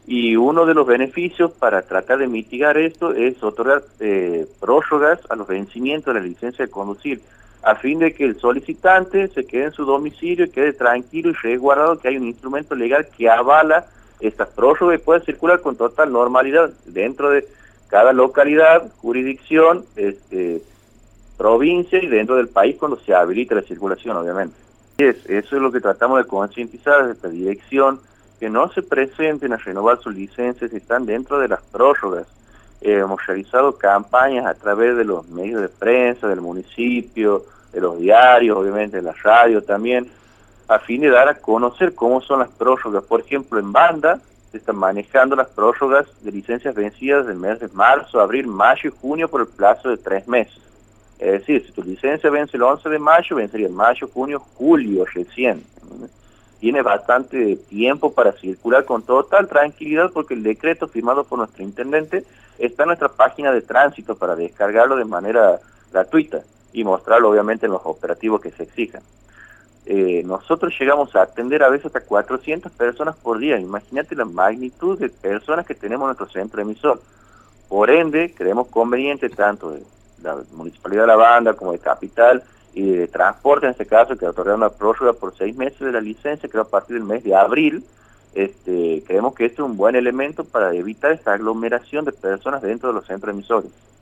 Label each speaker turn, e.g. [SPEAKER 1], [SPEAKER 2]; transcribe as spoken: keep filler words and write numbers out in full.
[SPEAKER 1] Y uno de los beneficios para tratar de mitigar esto es otorgar eh, prórrogas a los vencimientos de la licencia de conducir, a fin de que el solicitante se quede en su domicilio y quede tranquilo y resguardado que hay un instrumento legal que avala estas prórrogas y pueda circular con total normalidad dentro de cada localidad, jurisdicción, este, provincia y dentro del país cuando se habilite la circulación, obviamente. Y es, eso es lo que tratamos de concientizar desde esta dirección, que no se presenten a renovar sus licencias si están dentro de las prórrogas. Eh, hemos realizado campañas a través de los medios de prensa, del municipio, de los diarios, obviamente de la radio también, a fin de dar a conocer cómo son las prórrogas. Por ejemplo, en Banda se están manejando las prórrogas de licencias vencidas del mes de marzo, abril, mayo y junio por el plazo de tres meses. Es decir, si tu licencia vence el once de mayo, vencería en mayo, junio, julio recién. Tiene bastante tiempo para circular con total tranquilidad porque el decreto firmado por nuestro intendente está en nuestra página de tránsito para descargarlo de manera gratuita y mostrarlo obviamente en los operativos que se exijan. Eh, nosotros llegamos a atender a veces hasta cuatrocientas personas por día. Imagínate la magnitud de personas que tenemos en nuestro centro emisor. Por ende, creemos conveniente tanto de la Municipalidad de La Banda como de Capital y de Transporte, en este caso, que otorgaron una prórroga por seis meses de la licencia, que va a partir del mes de abril. Este, creemos que este es un buen elemento para evitar esta aglomeración de personas dentro de los centros emisores.